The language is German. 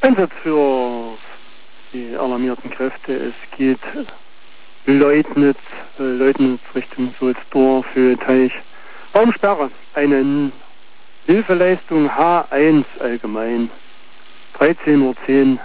Einsatz für die alarmierten Kräfte. Es geht Leutnitz Richtung Sulzdorf, Teich. Raumsperre. Eine Hilfeleistung H1 allgemein. 13:10 Uhr